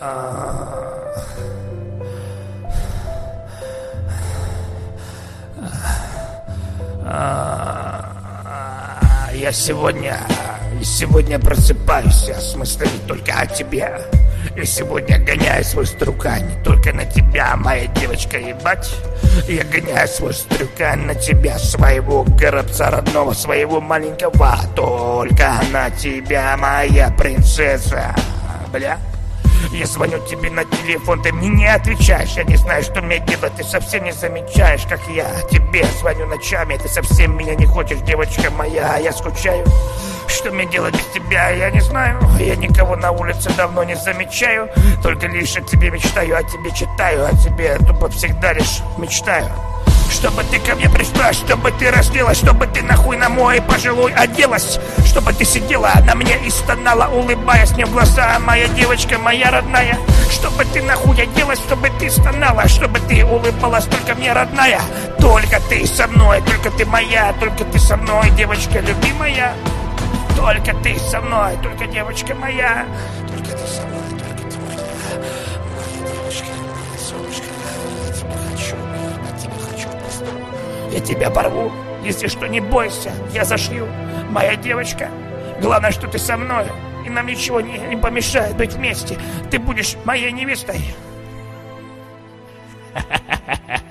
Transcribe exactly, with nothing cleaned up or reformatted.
Я сегодня, сегодня просыпаюсь с мыслями только о тебе. Я сегодня гоняю свой струка не только на тебя, моя девочка, ебать. Я гоняю свой струка на тебя, своего горобца родного, своего маленького. Только на тебя, моя принцесса, бля. Я звоню тебе на телефон, ты мне не отвечаешь. Я не знаю, что мне делать, ты совсем не замечаешь, как я тебе звоню ночами. Ты совсем меня не хочешь, девочка моя, я скучаю. Что мне делать без тебя, я не знаю. Я никого на улице давно не замечаю. Только лишь о тебе мечтаю, о тебе читаю, о тебе тупо всегда лишь мечтаю. Чтобы ты ко мне пришла, чтобы ты разделась, чтобы ты нахуй на мой пожилой оделась, чтобы ты сидела на мне и стонала, улыбаясь мне в глаза, моя девочка, моя родная. Чтобы ты нахуй оделась, чтобы ты стонала, чтобы ты улыбалась, только мне родная. Только ты со мной, только ты моя, только ты со мной, девочка любимая. Только ты со мной, только девочка моя. Только ты со мной, только ты моя, моя девочка, моя солнышко. Я тебя хочу, я тебя хочу просто. Я тебя порву, если что, не бойся, я зашью, моя девочка. Главное, что ты со мной, и нам ничего не, не помешает быть вместе. Ты будешь моей невестой.